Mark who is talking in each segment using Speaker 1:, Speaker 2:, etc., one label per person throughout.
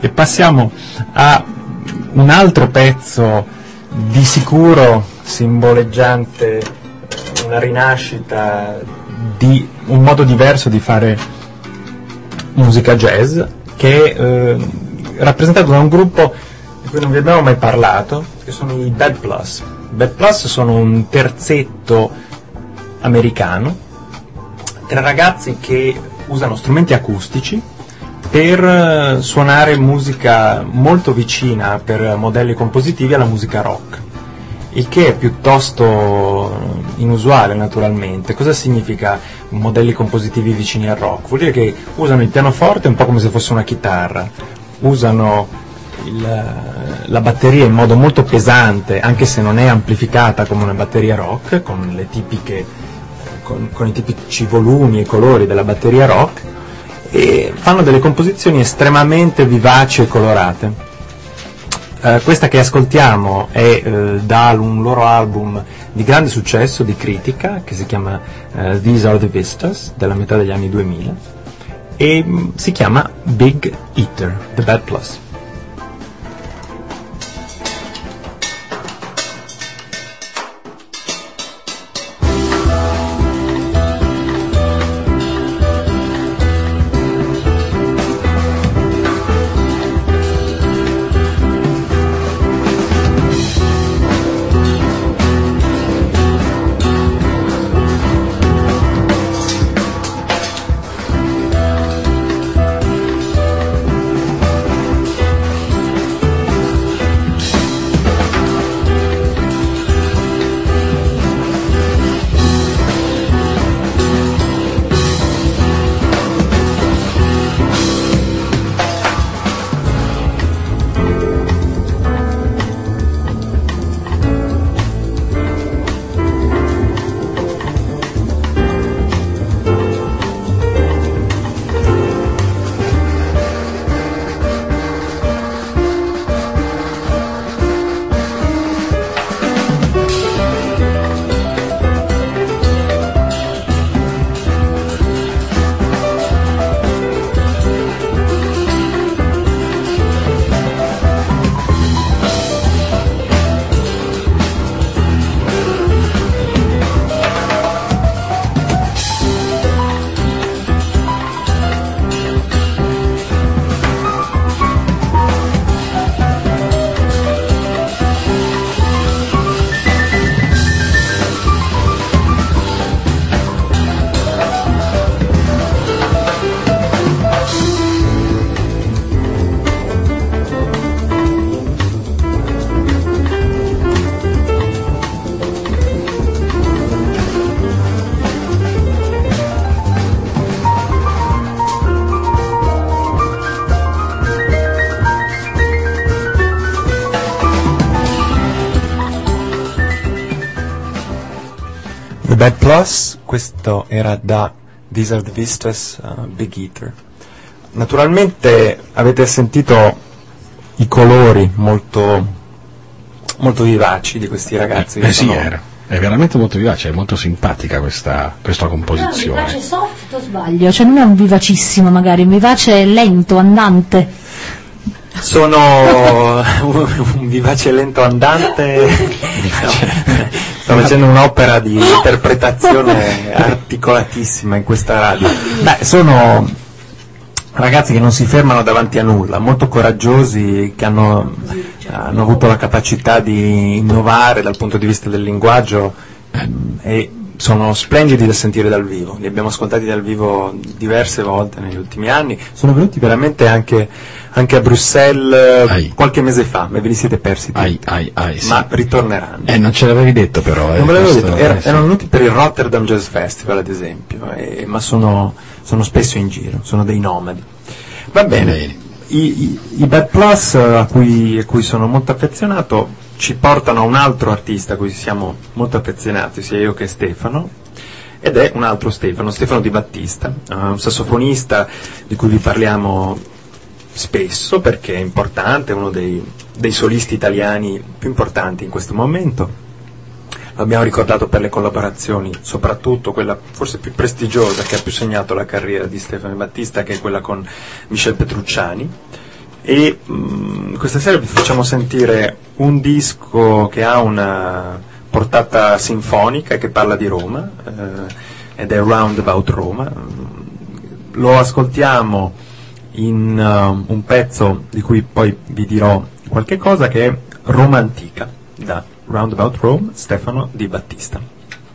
Speaker 1: e passiamo a un altro pezzo di sicuro simboleggiante una rinascita di un modo diverso di fare musica jazz, che è rappresentato da un gruppo di cui non vi abbiamo mai parlato, che sono i Bad Plus. Bad Plus sono un terzetto americano, tre ragazzi che usano strumenti acustici per suonare musica molto vicina per modelli compositivi alla musica rock, il che è piuttosto inusuale naturalmente. Cosa significa modelli compositivi vicini al rock? Vuol dire che usano il pianoforte un po' come se fosse una chitarra, usano la batteria in modo molto pesante, anche se non è amplificata come una batteria rock, con le tipiche con i tipici volumi e colori della batteria rock, e fanno delle composizioni estremamente vivaci e colorate. Questa che ascoltiamo è da un loro album di grande successo di critica che si chiama These Are the Vistas, della metà degli anni 2000, e si chiama Big Eater, The Bad Plus. Bad Plus, questo era da These Are the Vistas, Big Eater. Naturalmente avete sentito i colori molto, molto vivaci di questi ragazzi.
Speaker 2: Sì, è veramente molto vivace, è molto simpatica questa composizione.
Speaker 3: È un vivace soft o sbaglio? Cioè non è un vivacissimo magari, un vivace lento, andante.
Speaker 1: Sono un vivace lento andante. Sto facendo un'opera di interpretazione articolatissima in questa radio. Beh, sono ragazzi che non si fermano davanti a nulla, molto coraggiosi, che hanno avuto la capacità di innovare dal punto di vista del linguaggio, e sono splendidi da sentire dal vivo. Li abbiamo ascoltati dal vivo diverse volte negli ultimi anni, sono venuti veramente anche a Bruxelles qualche mese fa, e ve li siete persi tutti.
Speaker 2: Sì.
Speaker 1: Ma ritorneranno.
Speaker 2: Non ce l'avevi detto però.
Speaker 1: Non ve l'avevo detto, erano venuti per il Rotterdam Jazz Festival ad esempio, ma sono spesso in giro, sono dei nomadi. Va bene. I Bad Plus a cui sono molto affezionato ci portano a un altro artista a cui siamo molto affezionati, sia io che Stefano, ed è un altro Stefano Di Battista, un sassofonista di cui vi parliamo spesso perché è importante, è uno dei solisti italiani più importanti in questo momento. L'abbiamo ricordato per le collaborazioni, soprattutto quella forse più prestigiosa che ha più segnato la carriera di Stefano Di Battista, che è quella con Michel Petrucciani. e questa sera vi facciamo sentire un disco che ha una portata sinfonica e che parla di Roma, ed è Roundabout Roma. Lo ascoltiamo in un pezzo di cui poi vi dirò qualche cosa, che è Roma Antica, da Roundabout Rome, Stefano Di Battista.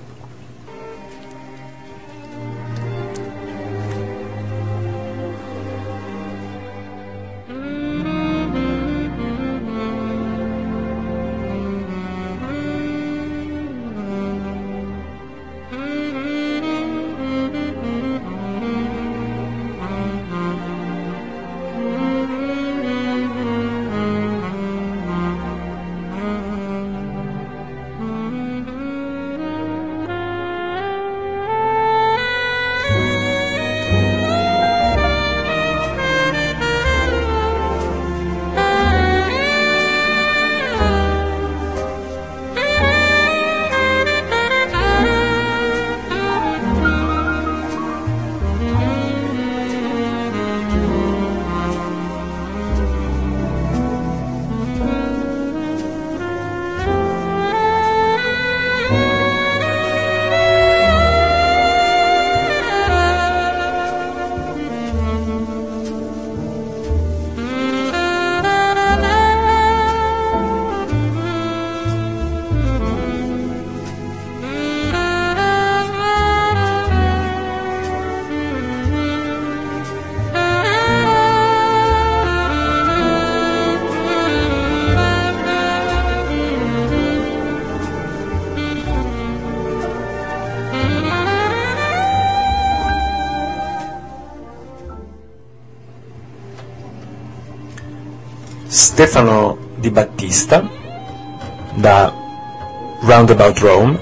Speaker 1: Stefano Di Battista, da Roundabout Rome.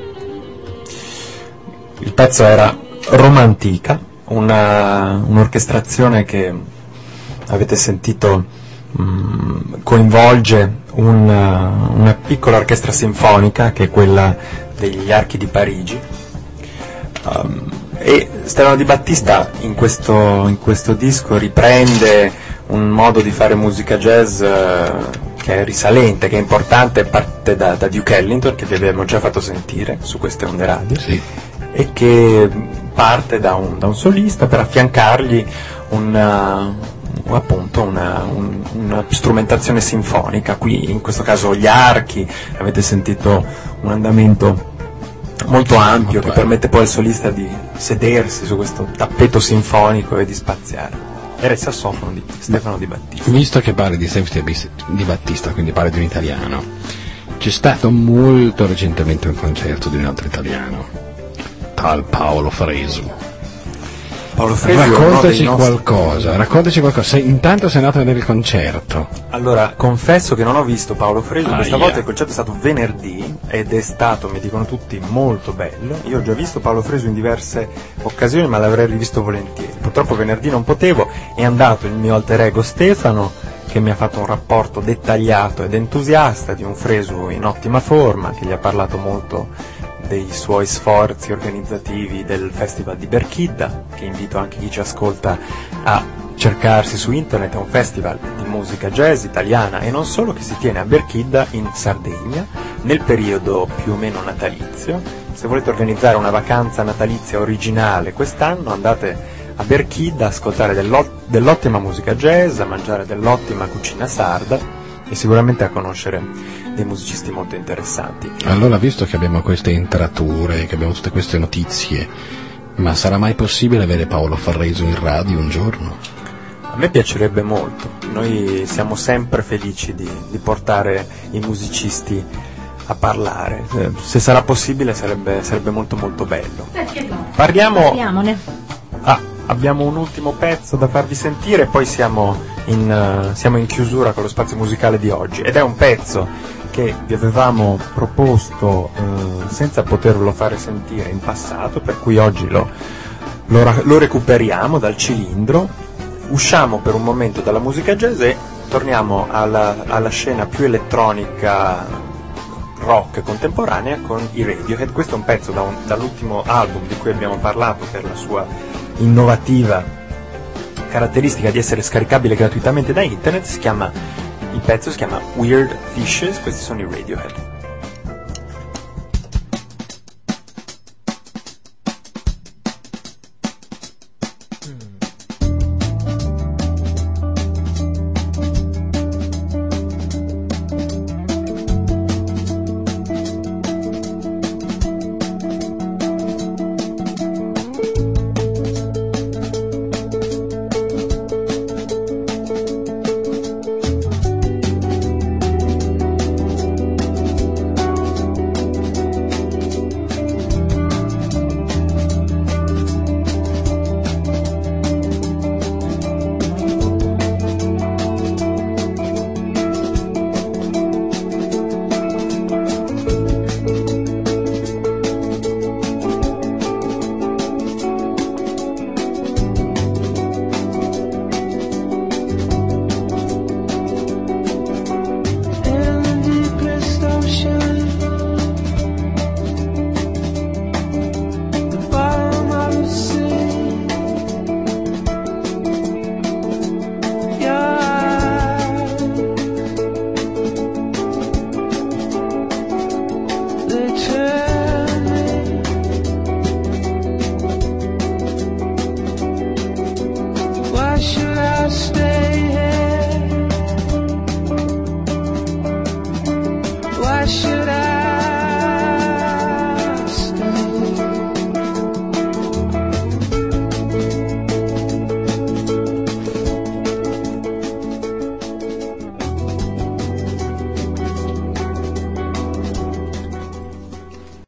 Speaker 1: Il pezzo era Roma Antica, un'orchestrazione che avete sentito coinvolge una piccola orchestra sinfonica, che è quella degli Archi di Parigi, e Stefano Di Battista in questo disco riprende un modo di fare musica jazz che è risalente, che è importante, parte da Duke Ellington, che vi abbiamo già fatto sentire su queste onde radio,
Speaker 2: sì,
Speaker 1: e che parte da un solista per affiancargli una strumentazione sinfonica. Qui in questo caso gli archi, avete sentito un andamento molto ampio che permette poi al solista di sedersi su questo tappeto sinfonico e di spaziare. Era il sassofono di Stefano Di Battista.
Speaker 2: Visto che parli di Stefano Di Battista, quindi parli di un italiano, c'è stato molto recentemente un concerto di un altro italiano, tal Paolo Fresu.
Speaker 1: Paolo Fresu,
Speaker 2: raccontaci qualcosa. Intanto sei andato a vedere il concerto.
Speaker 1: Allora, confesso che non ho visto Paolo Fresu, questa volta il concerto è stato venerdì ed è stato, mi dicono tutti, molto bello. Io ho già visto Paolo Fresu in diverse occasioni, ma l'avrei rivisto volentieri. Purtroppo venerdì non potevo, è andato il mio alter ego Stefano, che mi ha fatto un rapporto dettagliato ed entusiasta di un Fresu in ottima forma, che gli ha parlato molto dei suoi sforzi organizzativi del Festival di Berchidda, che invito anche chi ci ascolta a cercarsi su internet. È un festival di musica jazz italiana e non solo, che si tiene a Berchidda in Sardegna nel periodo più o meno natalizio. Se volete organizzare una vacanza natalizia originale quest'anno, andate a Berchidda a ascoltare dell'ottima musica jazz, a mangiare dell'ottima cucina sarda e sicuramente a conoscere dei musicisti molto interessanti.
Speaker 2: Allora, visto che abbiamo queste intrature, che abbiamo tutte queste notizie, ma sarà mai possibile avere Paolo Fresu in radio un giorno?
Speaker 1: A me piacerebbe molto, noi siamo sempre felici di portare i musicisti a parlare, se sarà possibile sarebbe molto molto bello.
Speaker 3: Perché no?
Speaker 1: Parliamone. Abbiamo un ultimo pezzo da farvi sentire e poi siamo in chiusura con lo spazio musicale di oggi, ed è un pezzo che vi avevamo proposto senza potervelo fare sentire in passato, per cui oggi lo recuperiamo dal cilindro, usciamo per un momento dalla musica jazz e torniamo alla scena più elettronica rock contemporanea con i Radiohead. Questo è un pezzo dall'ultimo album di cui abbiamo parlato per la sua innovativa caratteristica di essere scaricabile gratuitamente da internet. Il pezzo si chiama Weird Fishes, questi sono i Radiohead.
Speaker 4: Why should I stay?